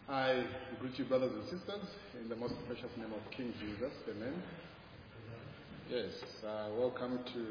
I greet you, brothers and sisters, in the most precious name of King Jesus. Amen. Yes, welcome to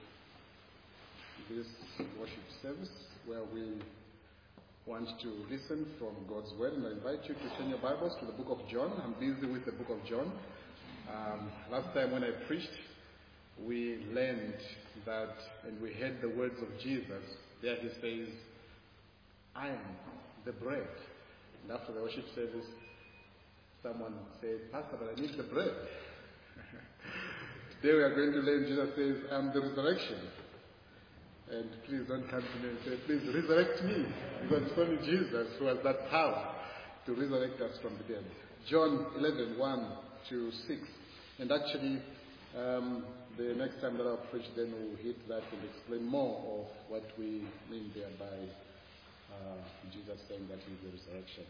this worship service where we want to listen from God's Word. And I invite you to turn your Bibles to the book of John. I'm busy with the book of John. Last time when I preached, we learned that, and we heard the words of Jesus. There he says, I am the bread. And after the worship service, someone said, Pastor, but I need the bread. Today we are going to learn, Jesus says, I am the resurrection. And please don't come to me and say, please resurrect me. Because it's only Jesus who has that power to resurrect us from the dead. John 11, 1 to 6. And actually, the next time that I'll preach, then we'll hit that and explain more of what we mean there by Jesus saying that he's the resurrection.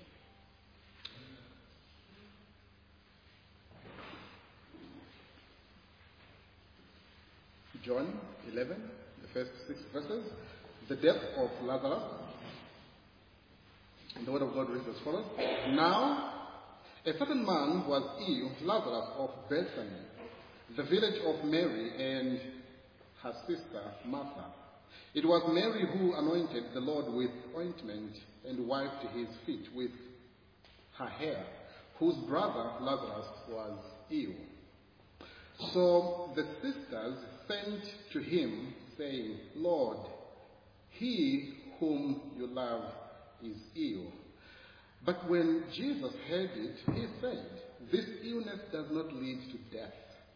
John 11, the first 6 verses. The death of Lazarus. And the word of God reads as follows. Now, a certain man was ill, Lazarus of Bethany, the village of Mary and her sister Martha. It was Mary who anointed the Lord with ointment and wiped his feet with her hair, whose brother Lazarus was ill. So the sisters sent to him, saying, Lord, he whom you love is ill. But when Jesus heard it, he said, this illness does not lead to death.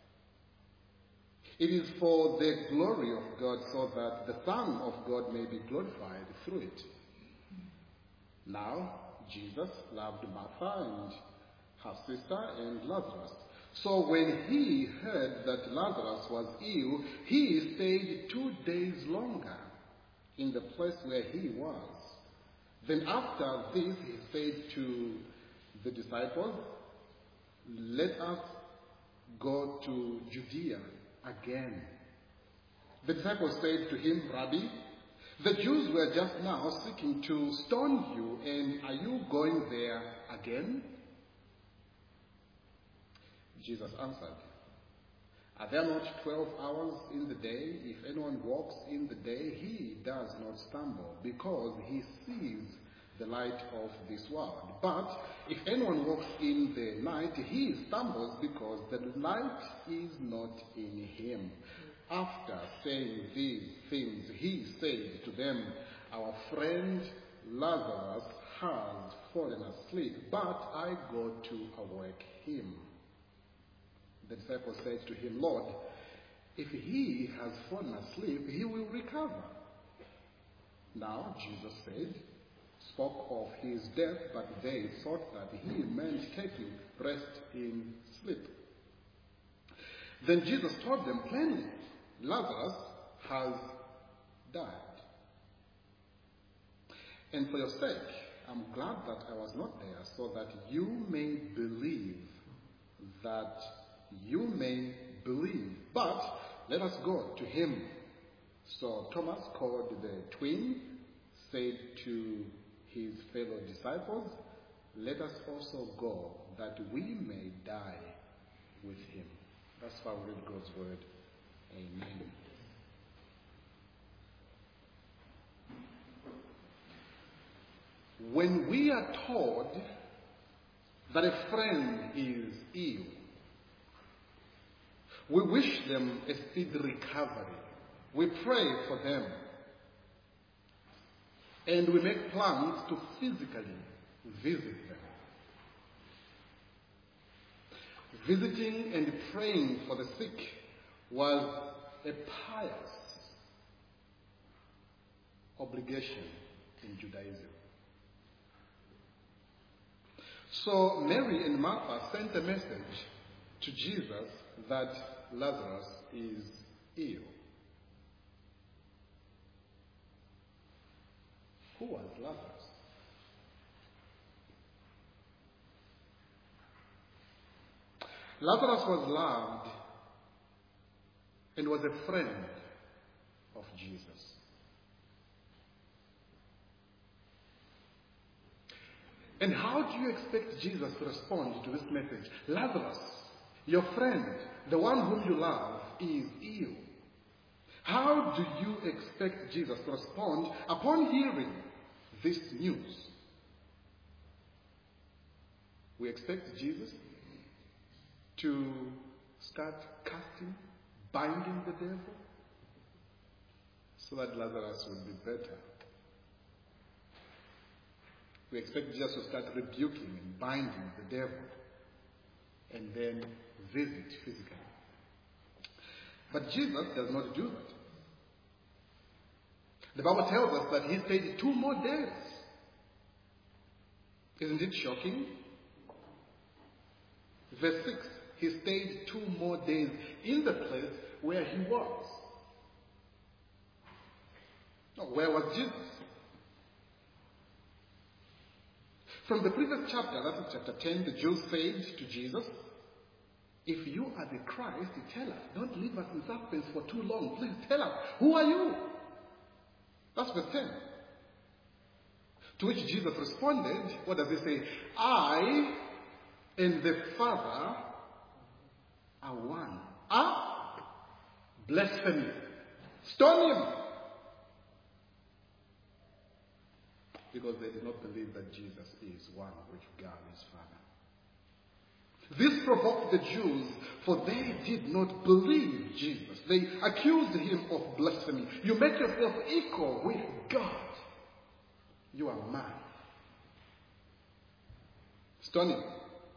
It is for the glory of God, so that the Son of God may be glorified through it. Now, Jesus loved Martha and her sister and Lazarus. So when he heard that Lazarus was ill, he stayed 2 days longer in the place where he was. Then after this, he said to the disciples, let us go to Judea again. The disciples said to him, Rabbi, the Jews were just now seeking to stone you, and are you going there again? Jesus answered, are there not 12 hours in the day? If anyone walks in the day, he does not stumble, because he sees the light of this world. But if anyone walks in the night, he stumbles because the light is not in him. After saying these things, he said to them, our friend Lazarus has fallen asleep, but I go to awake him. The disciples said to him, Lord, if he has fallen asleep, he will recover. Now Jesus spoke of his death, but they thought that he meant taking rest in sleep. Then Jesus told them plainly, Lazarus has died. And for your sake, I'm glad that I was not there, so that you may believe. But let us go to him. So Thomas, called the twin, said to his fellow disciples, let us also go, that we may die with him. That's why we read God's word. Amen. When we are told that a friend is ill, we wish them a speedy recovery. We pray for them. And we make plans to physically visit them. Visiting and praying for the sick was a pious obligation in Judaism. So Mary and Martha sent a message to Jesus that Lazarus is ill. Who was Lazarus? Lazarus was loved and was a friend of Jesus. And how do you expect Jesus to respond to this message? Lazarus, your friend, the one whom you love, is ill. How do you expect Jesus to respond upon hearing this news? We expect Jesus to start casting, binding the devil, so that Lazarus will be better. We expect Jesus to start rebuking and binding the devil and then visit physically. But Jesus does not do that. The Bible tells us that he stayed 2 more days. Isn't it shocking? Verse 6, he stayed 2 more days in the place where he was. Now, where was Jesus? From the previous chapter, that is chapter 10, the Jews said to Jesus, if you are the Christ, tell us. Don't leave us in suspense for too long. Please tell us, who are you? That's verse 10. To which Jesus responded, what does he say? I and the Father are one. Blasphemy. Stone him. Because they did not believe that Jesus is one with God his Father. This provoked the Jews, for they did not believe Jesus. They accused him of blasphemy. You make yourself equal with God. You are mad. Stone him.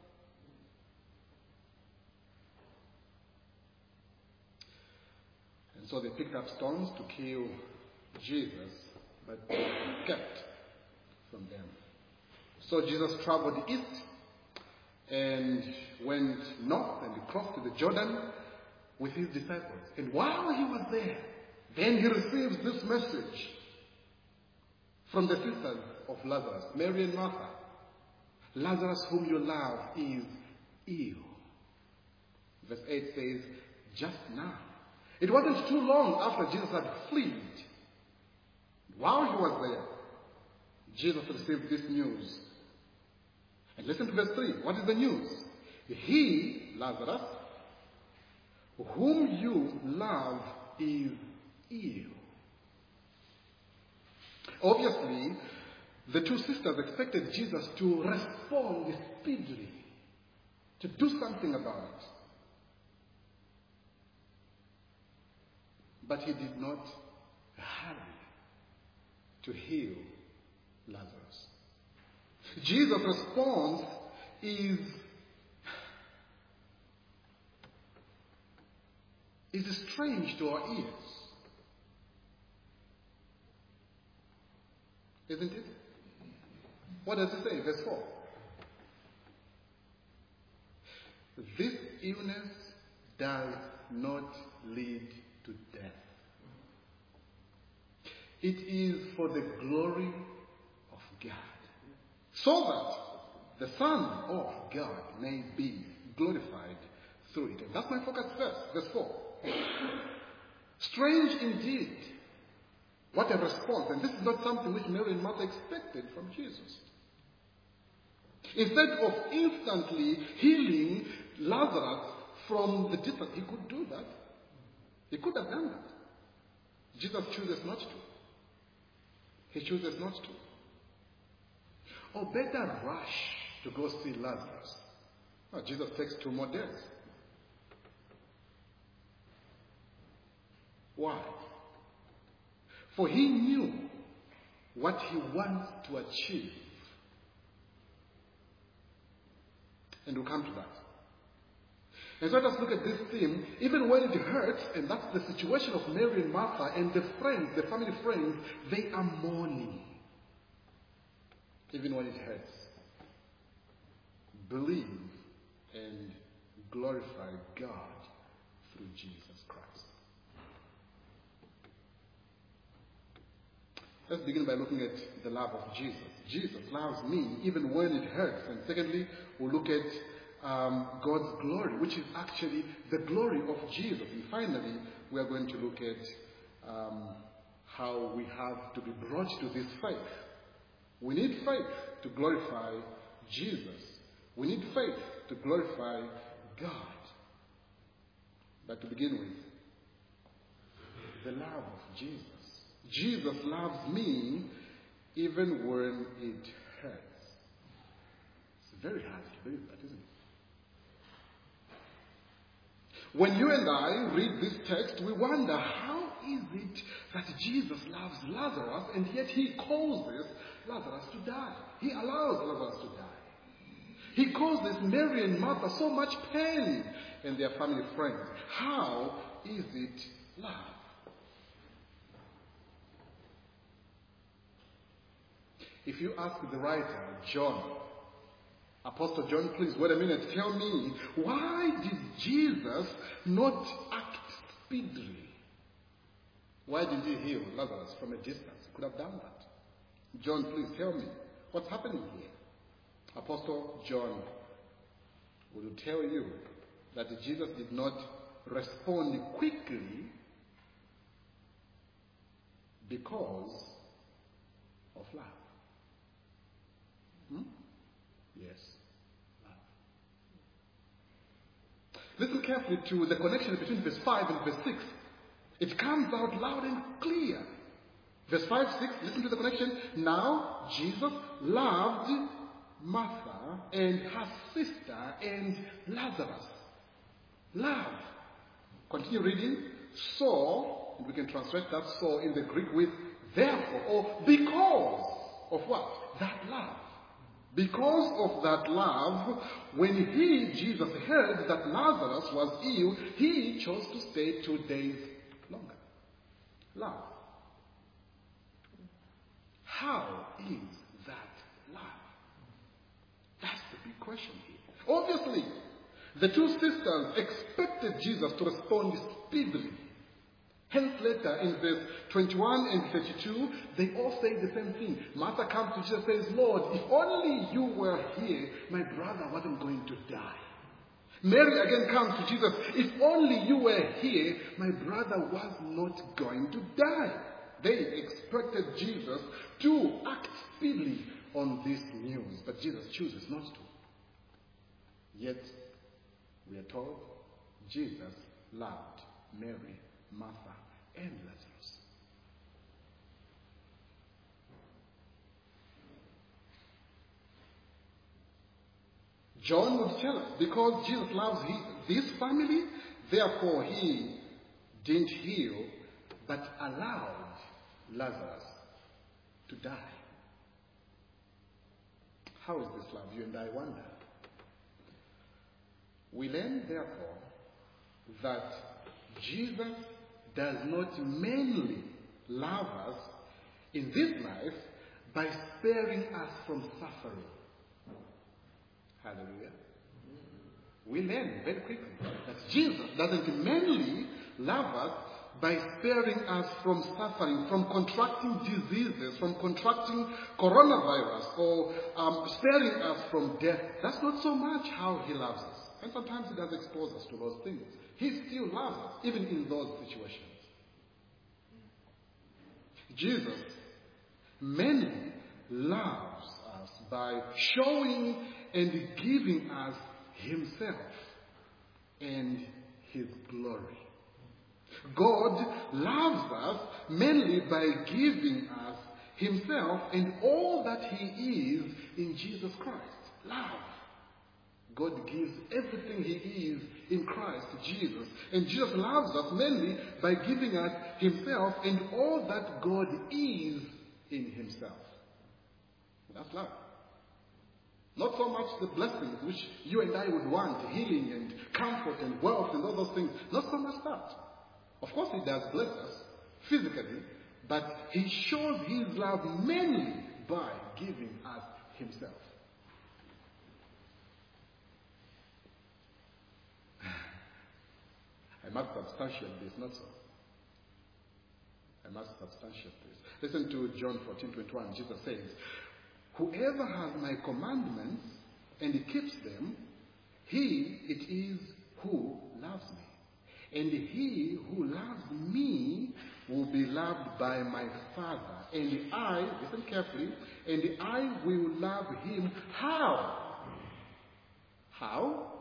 And so they picked up stones to kill Jesus, but they kept from them. So Jesus traveled east and went north and crossed to the Jordan with his disciples. And while he was there, then he receives this message from the sisters of Lazarus, Mary and Martha. Lazarus, whom you love, is ill. Verse 8 says, just now. It wasn't too long after Jesus had fled. While he was there, Jesus received this news. And listen to verse 3. What is the news? He, Lazarus, whom you love, is ill. Obviously, the 2 sisters expected Jesus to respond speedily, to do something about it. But he did not hurry to heal Lazarus. Jesus' response is strange to our ears. Isn't it? What does it say? Verse 4. This illness does not lead to death. It is for the glory of God, so that the Son of God may be glorified through it. And that's my focus verse, verse 4. Strange indeed. What a response. And this is not something which Mary and Martha expected from Jesus. Instead of instantly healing Lazarus from the difference, he could do that. He could have done that. Jesus chooses not to. He chooses not to. Or better rush to go see Lazarus. No, Jesus takes 2 more days. Why? For he knew what he wants to achieve. And we'll come to that. And so let us look at this theme, even when it hurts, and that's the situation of Mary and Martha and the friends, the family friends, they are mourning. Even when it hurts. Believe and glorify God through Jesus Christ. Let's begin by looking at the love of Jesus. Jesus loves me even when it hurts. And secondly, we'll look at God's glory, which is actually the glory of Jesus. And finally, we are going to look at how we have to be brought to this faith. We need faith to glorify Jesus. We need faith to glorify God. But to begin with, the love of Jesus. Jesus loves me even when it hurts. It's very hard to believe that, isn't it? When you and I read this text, we wonder, how is it that Jesus loves Lazarus and yet he causes Lazarus to die? He allows Lazarus to die. He causes Mary and Martha so much pain and their family friends. How is it love? If you ask the writer, John, Apostle John, please wait a minute, tell me, why did Jesus not act speedily? Why didn't he heal Lazarus from a distance? He could have done that. John, please tell me, what's happening here? Apostle John will tell you that Jesus did not respond quickly because of love. Yes, love. Listen carefully to the connection between verse 5 and verse 6. It comes out loud and clear. Verse 5, 6, listen to the connection. Now, Jesus loved Martha and her sister and Lazarus. Love. Continue reading. So, and we can translate that so in the Greek with therefore, or because of what? That love. Because of that love, when Jesus, heard that Lazarus was ill, he chose to stay 2 days longer. Love. How is that love? That's the big question here. Obviously, the two sisters expected Jesus to respond speedily. Hence later in verse 21 and 32, they all say the same thing. Martha comes to Jesus and says, Lord, if only you were here, my brother wasn't going to die. Mary again comes to Jesus, if only you were here, my brother was not going to die. They expected Jesus to act speedily on this news, but Jesus chooses not to. Yet, we are told Jesus loved Mary, Martha, and Lazarus. John would tell us, because Jesus loves this family, therefore he didn't heal, but allowed Lazarus to die. How is this love? You and I wonder. We learn, therefore, that Jesus does not mainly love us in this life by sparing us from suffering. Hallelujah. We learn very quickly that Jesus doesn't mainly love us by sparing us from suffering, from contracting diseases, from contracting coronavirus, or sparing us from death. That's not so much how he loves us. And sometimes he does expose us to those things. He still loves us, even in those situations. Jesus mainly loves us by showing and giving us himself and his glory. God loves us mainly by giving us himself and all that he is in Jesus Christ. Love. God gives everything he is in Christ Jesus. And Jesus loves us mainly by giving us himself and all that God is in himself. That's love. Not so much the blessings which you and I would want, healing and comfort and wealth and all those things. Not so much that. Of course he does bless us physically, but he shows his love mainly by giving us himself. I must substantiate this, not so. I must substantiate this. Listen to John 14:21. Jesus says, whoever has my commandments and keeps them, he it is who loves me. And he who loves me will be loved by my Father, and I, listen carefully, and I will love him. How? How?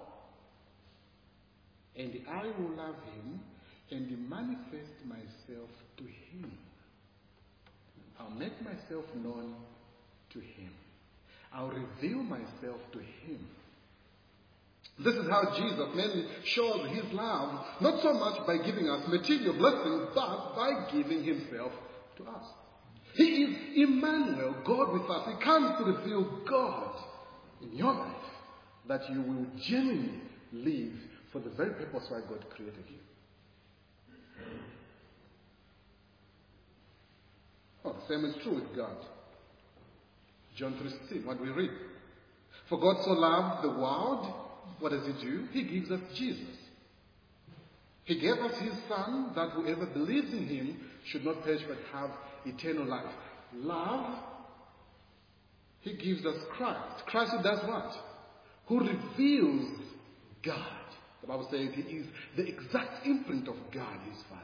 And I will love him and manifest myself to him. I'll make myself known to him. I'll reveal myself to him. This is how Jesus mainly shows his love, not so much by giving us material blessings, but by giving himself to us. He is Emmanuel, God with us. He comes to reveal God in your life, that you will genuinely live for the very purpose why God created you. Oh, the same is true with God. John 3:16, what we read. For God so loved the world, what does he do? He gives us Jesus. He gave us his Son, that whoever believes in him should not perish but have eternal life. Love, he gives us Christ. Christ who does what? Who reveals God. The Bible says he is the exact imprint of God, his Father.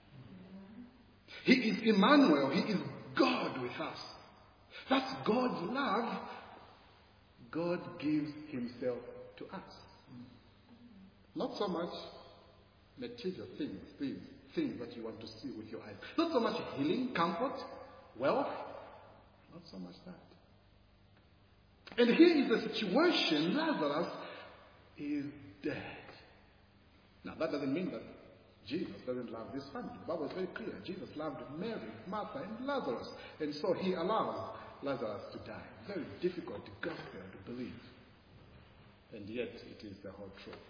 He is Emmanuel. He is God with us. That's God's love. God gives himself to us. Not so much material things that you want to see with your eyes. Not so much healing, comfort, wealth. Not so much that. And here is the situation. Lazarus is dead. Now that doesn't mean that Jesus doesn't love this family. The Bible is very clear. Jesus loved Mary, Martha, and Lazarus. And so he allows Lazarus to die. Very difficult gospel to believe. And yet it is the whole truth.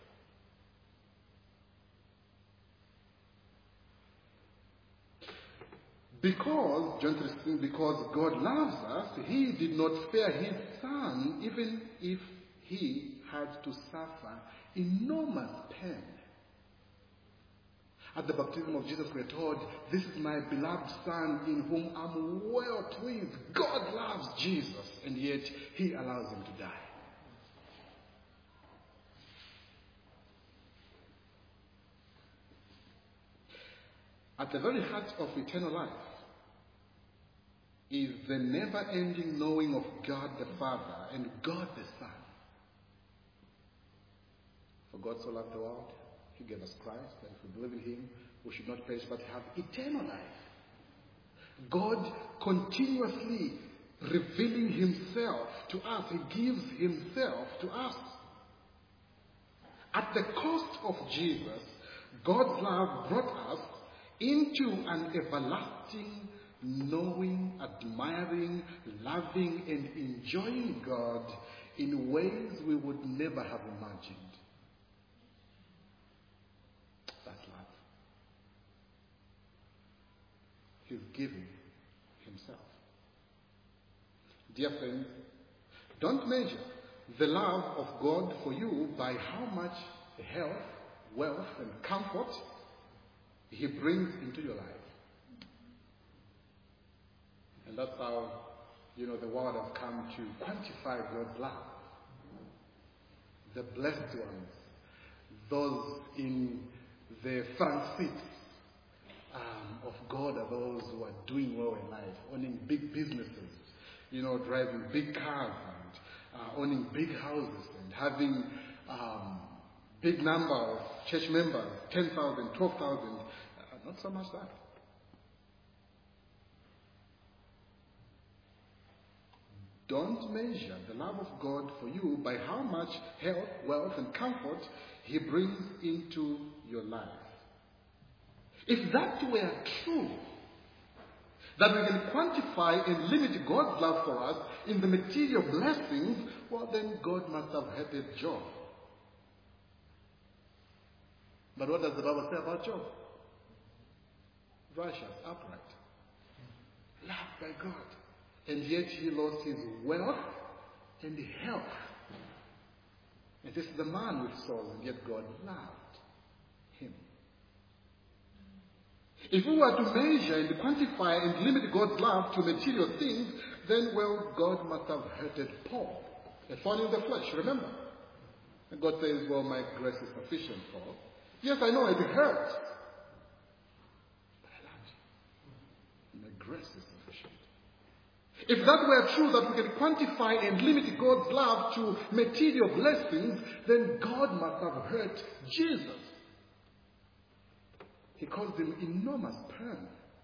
Because, John 3:16, because God loves us, he did not spare his Son, even if he had to suffer enormous pain. At the baptism of Jesus, we are told, this is my beloved Son in whom I'm well pleased. God loves Jesus, and yet he allows him to die. At the very heart of eternal life is the never-ending knowing of God the Father and God the Son. For God so loved the world, he gave us Christ, and if we believe in him, we should not perish but have eternal life. God continuously revealing himself to us. He gives himself to us. At the cost of Jesus, God's love brought us into an everlasting knowing, admiring, loving, and enjoying God in ways we would never have imagined. That's love. He's giving himself. Dear friends, don't measure the love of God for you by how much health, wealth, and comfort he brings into your life. And that's how, the world has come to quantify God's love. The blessed ones, those in the front seats of God are those who are doing well in life, owning big businesses, driving big cars and owning big houses and having big number of church members, 10,000, 12,000. Not so much that. Don't measure the love of God for you by how much health, wealth, and comfort he brings into your life. If that were true, that we can quantify and limit God's love for us in the material blessings, well then God must have hated Job. But what does the Bible say about Job? Righteous, upright, loved by God. And yet he lost his wealth and health. And this is the man with souls, and yet God loved him. If we were to measure and quantify and limit God's love to material things, then, God must have hated Paul, a thorn in the flesh, remember? And God says, my grace is sufficient, Paul. Yes, I know it hurts, but I love grace is sufficient. If that were true, that we can quantify and limit God's love to material blessings, then God must have hurt Jesus. He calls him enormous pain.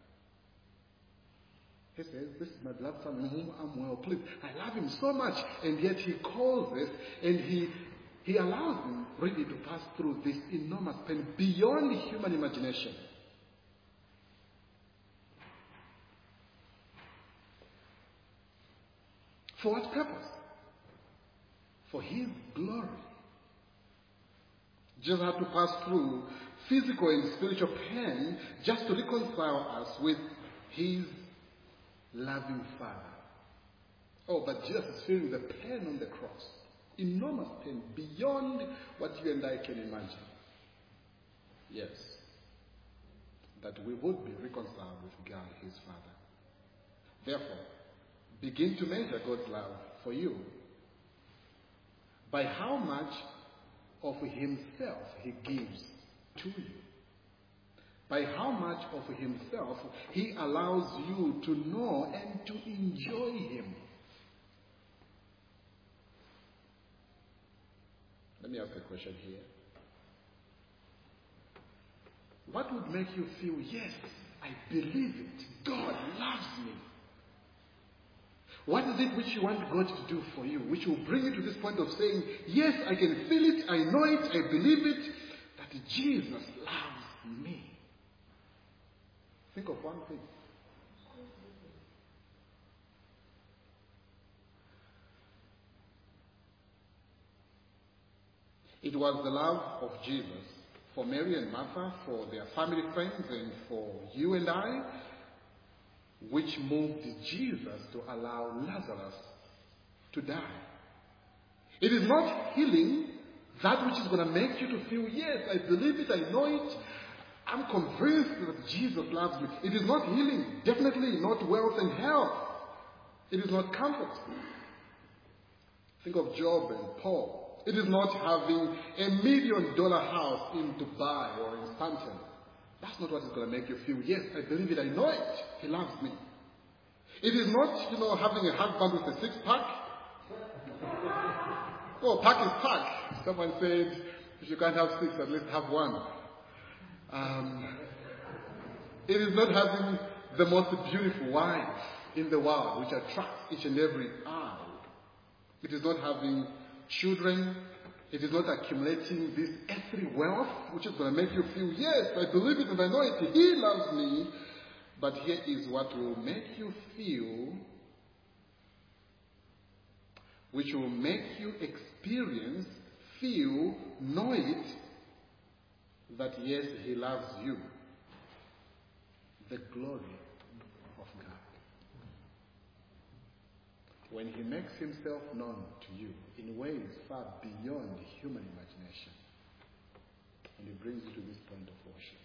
He says, this is my beloved son in whom I'm well pleased. I love him so much, and yet he calls this, and he allows him really to pass through this enormous pain beyond human imagination. For what purpose? For his glory. Jesus had to pass through physical and spiritual pain just to reconcile us with his loving Father. Oh, but Jesus is feeling the pain on the cross. Enormous pain beyond what you and I can imagine. Yes. That we would be reconciled with God, his Father. Therefore, begin to measure God's love for you by how much of himself he gives to you. By how much of himself he allows you to know and to enjoy him. Let me ask a question here. What would make you feel, yes, I believe it, God loves me? What is it which you want God to do for you, which will bring you to this point of saying, yes, I can feel it, I know it, I believe it, that Jesus loves me? Think of one thing. It was the love of Jesus for Mary and Martha, for their family, friends, and for you and I, which moved Jesus to allow Lazarus to die. It is not healing that which is going to make you to feel, yes, I believe it, I know it, I'm convinced that Jesus loves me. It is not healing, definitely not wealth and health. It is not comfort. Think of Job and Paul. It is not having $1 million house in Dubai or in Stanton. That's not what is going to make you feel, yes, I believe it, I know it, he loves me. It is not, having a husband with a six-pack. Oh, pack is pack. Someone said, if you can't have six, at least have one. It is not having the most beautiful wife in the world, which attracts each and every eye. It is not having children. It is not accumulating this earthly wealth, which is going to make you feel, yes, I believe it and I know it, he loves me. But here is what will make you feel, which will make you experience, feel, know it, that yes, he loves you. The glory of God. When he makes himself known to you in ways far beyond human imagination, and he brings you to this point of worship.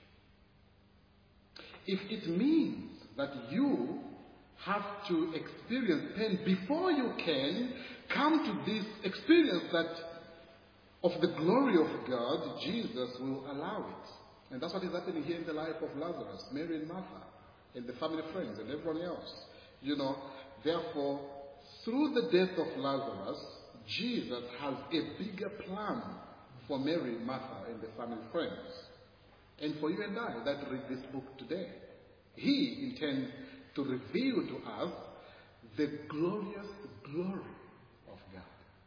If it means that you have to experience pain before you can come to this experience that of the glory of God, Jesus will allow it. And that's what is happening here in the life of Lazarus, Mary and Martha, and the family friends, and everyone else. Therefore, through the death of Lazarus, Jesus has a bigger plan for Mary, Martha, and the family friends. And for you and I that read this book today. He intends to reveal to us the glorious glory of God.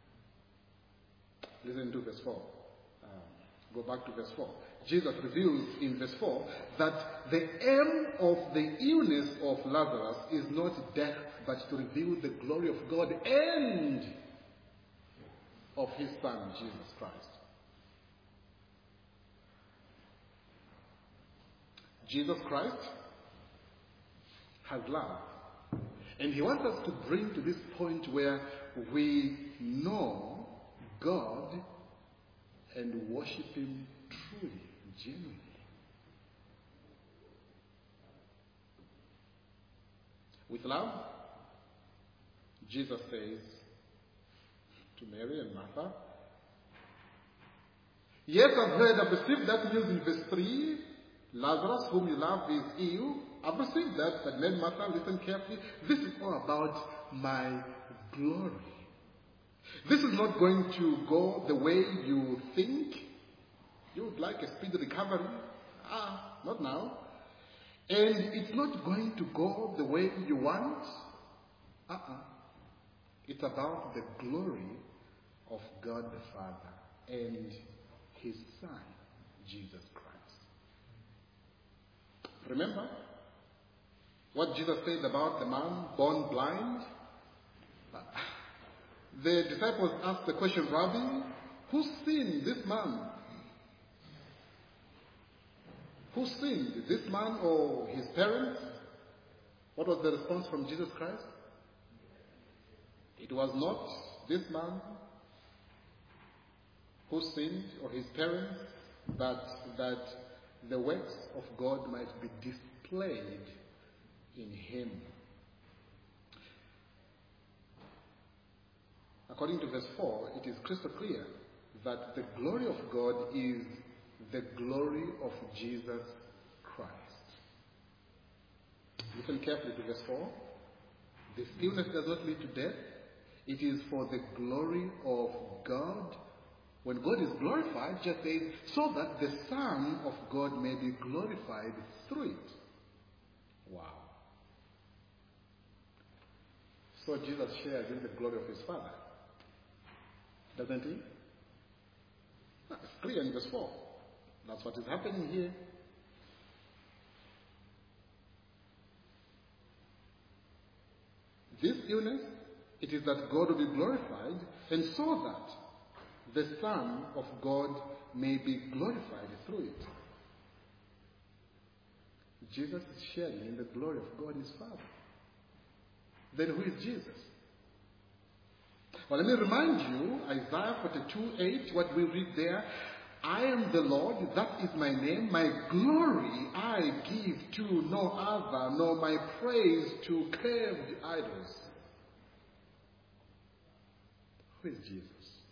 Listen to verse 4. Go back to verse 4. Jesus reveals in verse 4 that the aim of the illness of Lazarus is not death, but to reveal the glory of God and of his Son, Jesus Christ. Jesus Christ has love. And he wants us to bring to this point where we know God and worship him truly, genuinely. With love, Jesus says to Mary and Martha, yes, I've received that news in verse 3. Lazarus, whom you love, is ill, I've received that, but then Martha, listen carefully. This is all about my glory. This is not going to go the way you think. You would like a speedy recovery. Not now. And it's not going to go the way you want. It's about the glory of God the Father and His Son, Jesus Christ. Remember what Jesus said about the man born blind? The disciples asked the question, Rabbi, who sinned, this man? Who sinned, this man or his parents? What was the response from Jesus Christ? It was not this man who sinned or his parents, but that the works of God might be displayed in him. According to verse 4, it is crystal clear that the glory of God is the glory of Jesus Christ. Listen carefully to verse 4. This illness does not lead to death. It is for the glory of God. When God is glorified, just says, so that the Son of God may be glorified through it. Wow. So Jesus shares in the glory of his Father. Doesn't he? It's clear in verse 4. That's what is happening here. This illness, it is that God will be glorified, and so that the Son of God may be glorified through it. Jesus is sharing in the glory of God his Father. Then who is Jesus? Well, let me remind you, Isaiah 42:8, what we read there. I am the Lord, that is my name. My glory I give to no other, nor my praise to carved idols. Who is Jesus?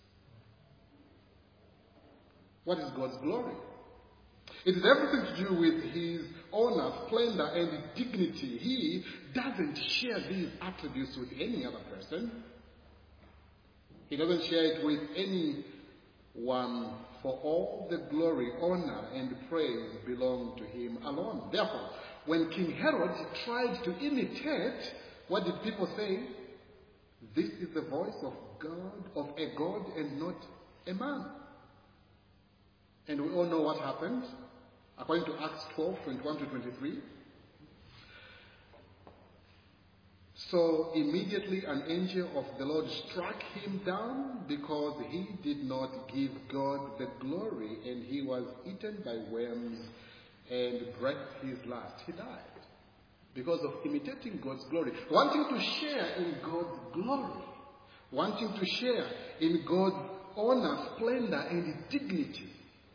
What is God's glory? It is everything to do with his honor, splendor, and dignity. He doesn't share these attributes with any other person. He doesn't share it with anyone, for all the glory, honor, and praise belong to him alone. Therefore, when King Herod tried to imitate, what did people say? This is the voice of God, of a God and not a man. And we all know what happened. According to Acts 12:21-23. So immediately an angel of the Lord struck him down because he did not give God the glory, and he was eaten by worms and breathed his last. He died because of imitating God's glory, wanting to share in God's glory, wanting to share in God's honor, splendor, and dignity.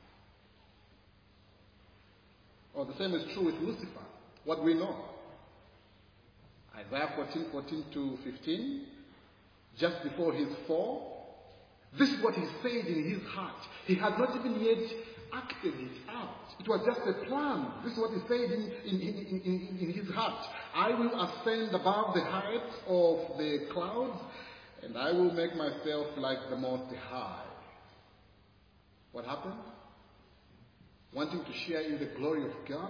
Or the same is true with Lucifer, what we know. Isaiah 14:14-15, just before his fall, this is what he said in his heart. He had not even yet acted it out. It was just a plan. This is what he said in his heart. I will ascend above the heights of the clouds, and I will make myself like the Most High. What happened? Wanting to share in the glory of God,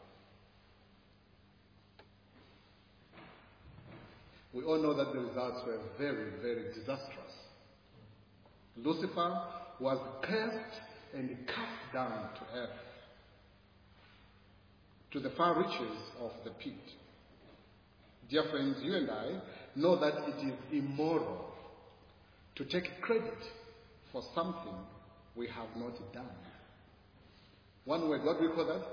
we all know that the results were very, very disastrous. Lucifer was cursed and cast down to earth, to the far reaches of the pit. Dear friends, you and I know that it is immoral to take credit for something we have not done. One word, what do we call that?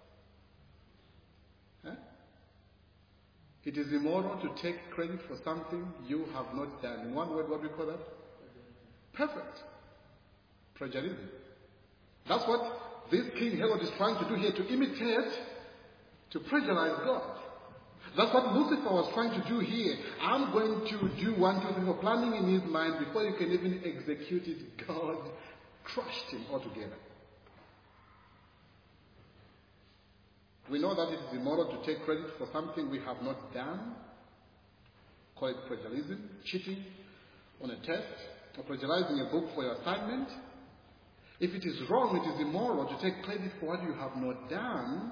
It is immoral to take credit for something you have not done. In one word, what do we call that? Perfect. Plagiarism. That's what this King Herod is trying to do here, to imitate, to plagiarize God. That's what Lucifer was trying to do here. I'm going to do 1, 2, 3, 4, planning in his mind before you can even execute it. God crushed him altogether. We know that it is immoral to take credit for something we have not done. Call it plagiarism, cheating on a test, or plagiarizing a book for your assignment. If it is wrong, it is immoral to take credit for what you have not done.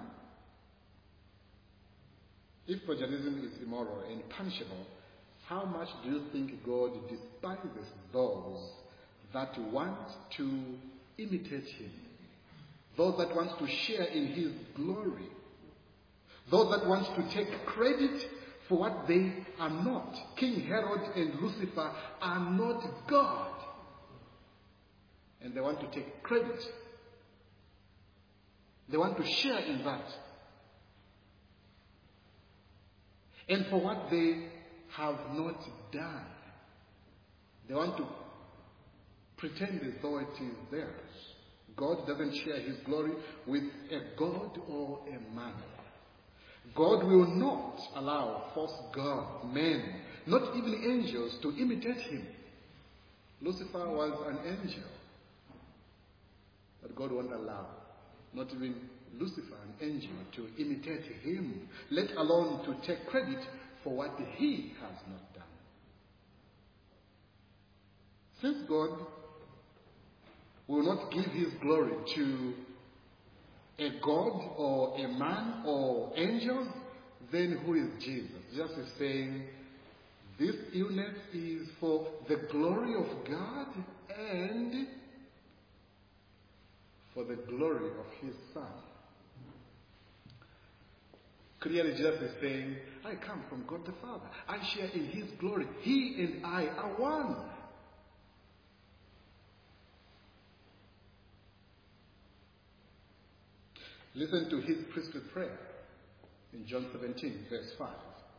If plagiarism is immoral and punishable, how much do you think God despises those that want to imitate him? Those that want to share in his glory? Those that want to take credit for what they are not. King Herod and Lucifer are not God. And they want to take credit. They want to share in that. And for what they have not done. They want to pretend as though it is theirs. God doesn't share his glory with a god or a man. God will not allow false gods, men, not even angels, to imitate him. Lucifer was an angel. But God won't allow, not even Lucifer, an angel, to imitate him, let alone to take credit for what he has not done. Since God will not give his glory to a god or a man or angels, then who is Jesus? Jesus is saying, this illness is for the glory of God and for the glory of his Son. Clearly Jesus is saying, I come from God the Father. I share in his glory. He and I are one. Listen to his priestly prayer in John 17, verse 5.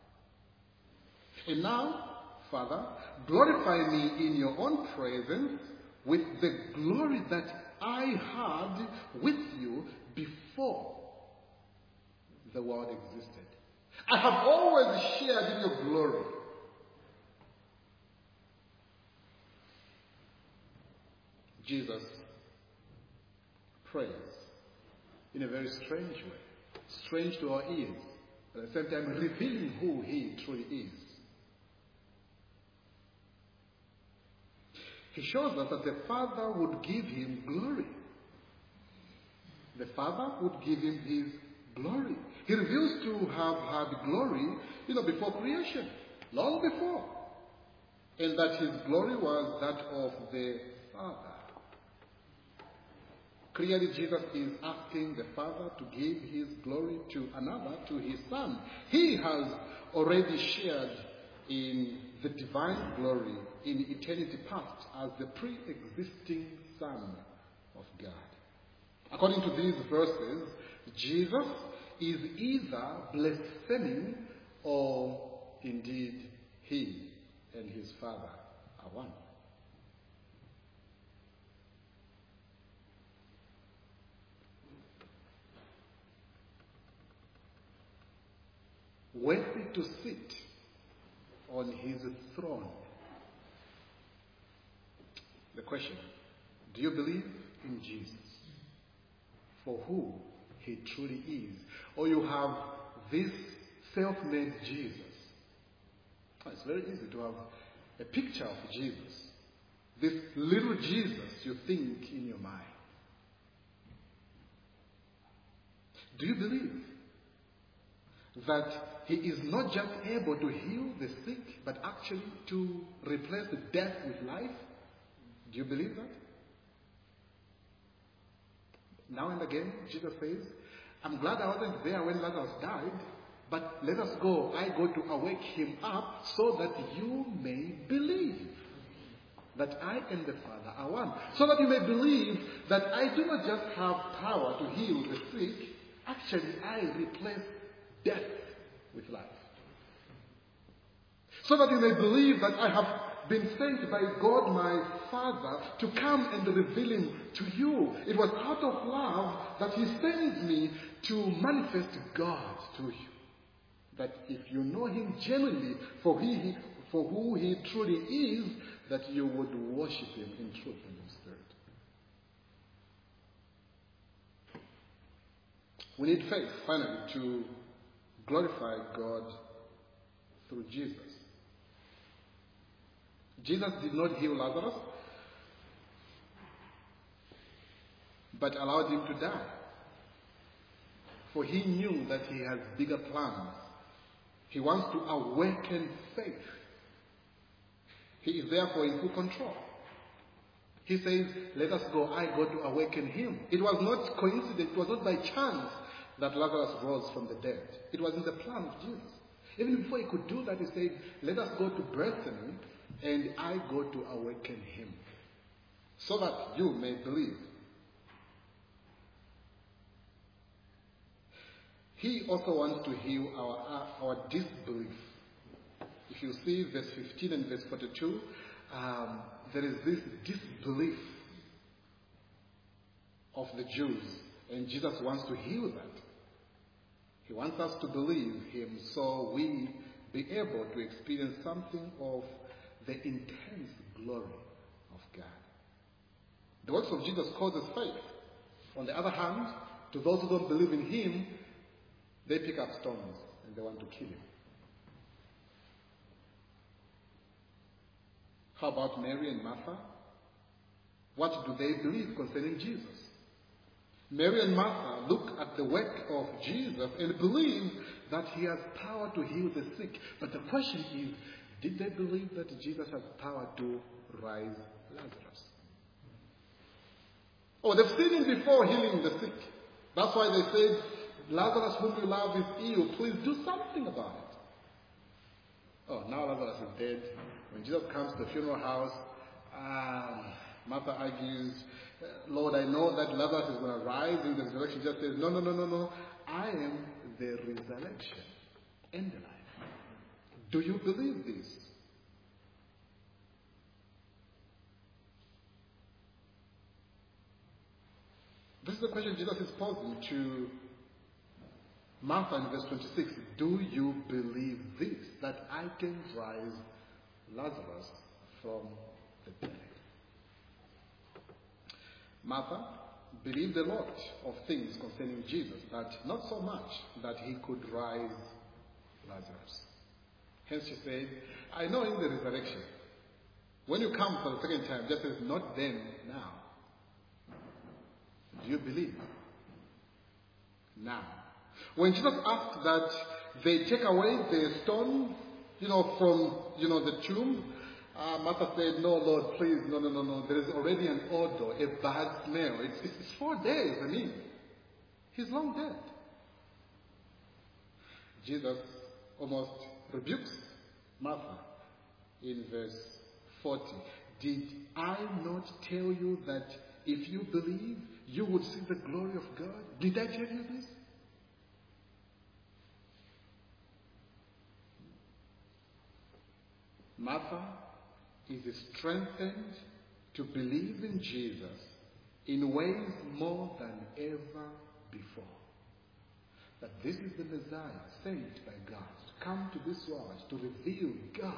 And now, Father, glorify me in your own presence with the glory that I had with you before the world existed. I have always shared in your glory. Jesus prays in a very strange way, strange to our ears, but at the same time revealing who he truly is. He shows us that the Father would give him glory. The Father would give him his glory. He reveals to have had glory, before creation, long before. And that his glory was that of the Father. Clearly, Jesus is asking the Father to give his glory to another, to his Son. He has already shared in the divine glory in eternity past as the pre-existing Son of God. According to these verses, Jesus is either blaspheming or indeed he and his Father are one. Worthy to sit on his throne. The question, do you believe in Jesus for who he truly is? Or you have this self-made Jesus? It's very easy to have a picture of Jesus. This little Jesus you think in your mind. Do you believe that he is not just able to heal the sick, but actually to replace death with life? Do you believe that? Now and again, Jesus says, I'm glad I wasn't there when Lazarus died, but let us go. I go to awake him up so that you may believe that I and the Father are one. So that you may believe that I do not just have power to heal the sick, actually I replace death with life. So that you may believe that I have been sent by God my Father to come and reveal him to you. It was out of love that he sends me to manifest God to you. That if you know him genuinely for who he truly is, that you would worship him in truth and in spirit. We need faith, finally, to glorify God through Jesus. Jesus did not heal Lazarus, but allowed him to die. For he knew that he has bigger plans. He wants to awaken faith. He is therefore in full control. He says, let us go, I go to awaken him. It was not coincidence, it was not by chance that Lazarus rose from the dead. It was in the plan of Jesus. Even before he could do that, he said, let us go to Bethany, and I go to awaken him, so that you may believe. He also wants to heal our disbelief. If you see verse 15 and verse 42, there is this disbelief of the Jews, and Jesus wants to heal that. He wants us to believe him so we be able to experience something of the intense glory of God. The works of Jesus causes faith. On the other hand, to those who don't believe in him, they pick up stones and they want to kill him. How about Mary and Martha? What do they believe concerning Jesus? Mary and Martha look at the work of Jesus and believe that he has power to heal the sick. But the question is, did they believe that Jesus has power to rise Lazarus? Oh, they've seen him before healing the sick. That's why they said, Lazarus whom you love is ill. Please do something about it. Oh, now Lazarus is dead. When Jesus comes to the funeral house, Martha argues, Lord, I know that Lazarus is going to rise in the resurrection. Jesus says, no. I am the resurrection and the life. Do you believe this? This is the question Jesus is posing to Martha in verse 26. Do you believe this, that I can rise Lazarus from the dead? Martha believed a lot of things concerning Jesus, but not so much that he could rise Lazarus. Hence she said, I know in the resurrection, when you come for the second time, just says, not then, now. Do you believe? Now. When Jesus asked that they take away the stone, from, the tomb, Martha said, no, Lord, please, no. There is already an odor, a bad smell. It's 4 days, he's long dead. Jesus almost rebukes Martha in verse 40. Did I not tell you that if you believe, you would see the glory of God? Did I tell you this? Martha is strengthened to believe in Jesus in ways more than ever before. That this is the Messiah sent by God to come to this world to reveal God.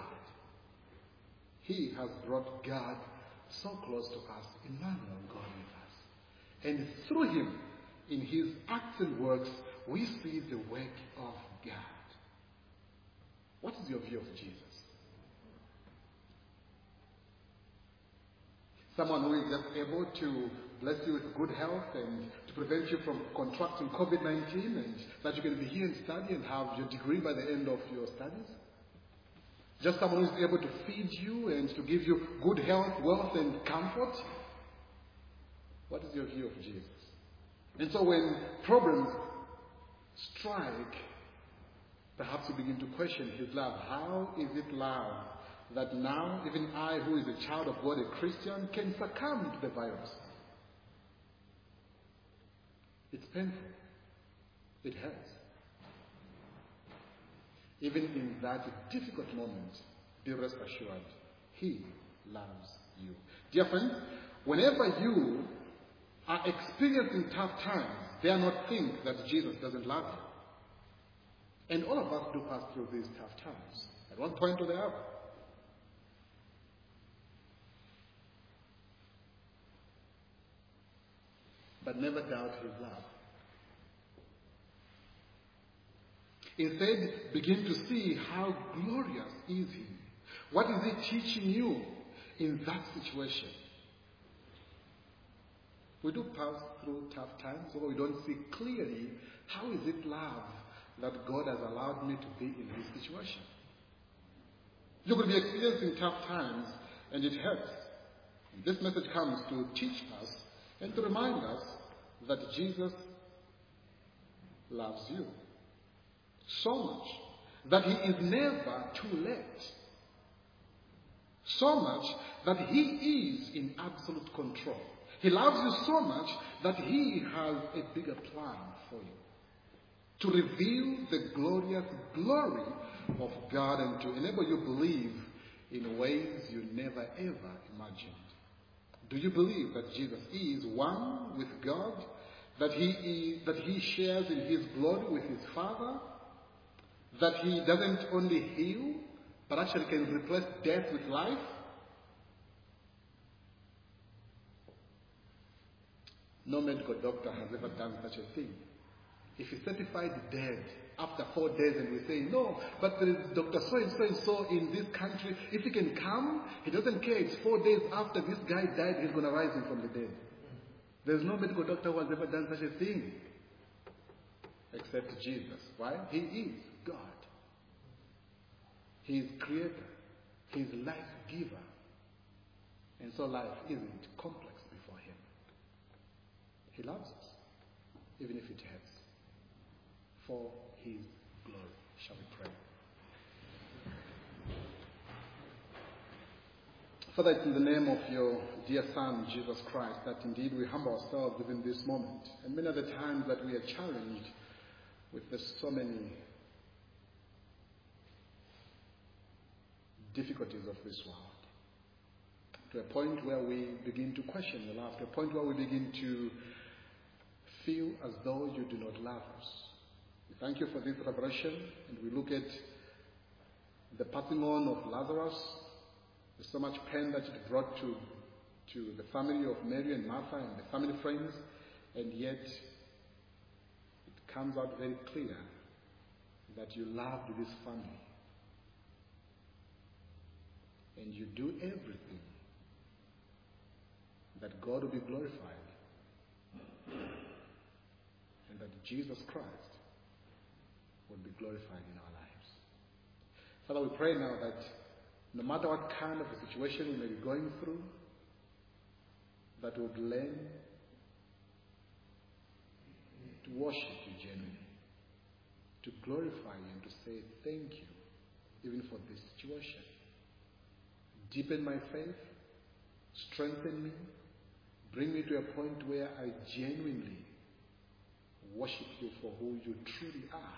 He has brought God so close to us, Emmanuel, God with us. And through him, in his acts and works, we see the work of God. What is your view of Jesus? Someone who is just able to bless you with good health and to prevent you from contracting COVID-19, and that you can be here and study and have your degree by the end of your studies? Just someone who is able to feed you and to give you good health, wealth, and comfort? What is your view of Jesus? And so when problems strike, perhaps you begin to question his love. How is it love that now even I, who is a child of God, a Christian, can succumb to the virus? It's painful. It hurts. Even in that difficult moment, be rest assured, he loves you. Dear friends, whenever you are experiencing tough times, dare not think that Jesus doesn't love you. And all of us do pass through these tough times, at one point or the other. But never doubt his love. Instead, begin to see how glorious is He. What is He teaching you in that situation? We do pass through tough times, or we don't see clearly how is it love that God has allowed me to be in this situation. You could be experiencing tough times, and it hurts. This message comes to teach us and to remind us that Jesus loves you so much that He is never too late. So much that He is in absolute control. He loves you so much that He has a bigger plan for you. To reveal the glorious glory of God and to enable you to believe in ways you never ever imagined. Do you believe that Jesus is one with God? That He shares in His glory with His Father? That He doesn't only heal, but actually can replace death with life? No medical doctor has ever done such a thing. If he's certified dead after 4 days and we say, no, but there is Dr. So-and-so in this country, if he can come, he doesn't care. It's 4 days after this guy died, he's going to rise him from the dead. There's no medical doctor who has ever done such a thing except Jesus. Why? He is God. He is creator. He is life giver. And so life isn't complex before Him. He loves us, even if it hurts, for His glory. Shall we pray? Father, it's in the name of your dear Son, Jesus Christ, that indeed we humble ourselves within this moment. And many of the times that we are challenged with so many difficulties of this world, to a point where we begin to question your love, to a point where we begin to feel as though you do not love us. We thank you for this revelation, and we look at the passing on of Lazarus. There's so much pain that it brought to the family of Mary and Martha and the family friends, and yet it comes out very clear that you loved this family. And you do everything that God will be glorified and that Jesus Christ will be glorified in our lives. Father, we pray now that no matter what kind of a situation we may be going through, that we would learn to worship you genuinely, to glorify you and to say thank you even for this situation. Deepen my faith, strengthen me, bring me to a point where I genuinely worship you for who you truly are.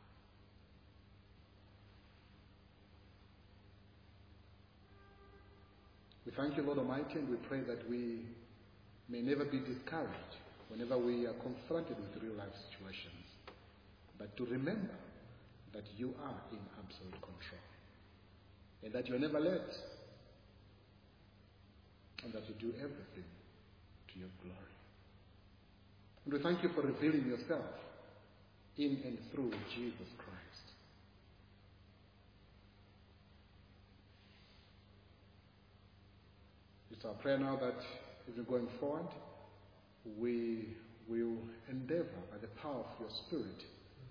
We thank you, Lord Almighty, and we pray that we may never be discouraged whenever we are confronted with real life situations, but to remember that you are in absolute control and that you are never late, and that you do everything to your glory. And we thank you for revealing yourself in and through Jesus Christ. It's our prayer now that as we're going forward, we will endeavor by the power of your Spirit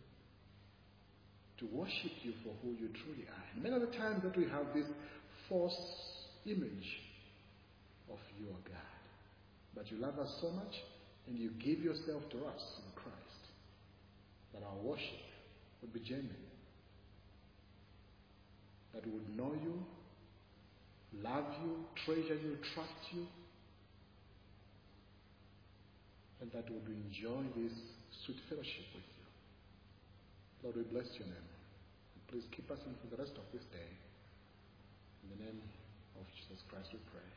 to worship you for who you truly are. And many of the times that we have this false image of you, O God. But you love us so much, and you give yourself to us in Christ, that our worship would be genuine, that we would know you, love you, treasure you, trust you, and that we would enjoy this sweet fellowship with you. Lord, we bless your name. And please keep us in for the rest of this day. In the name of Jesus Christ we pray.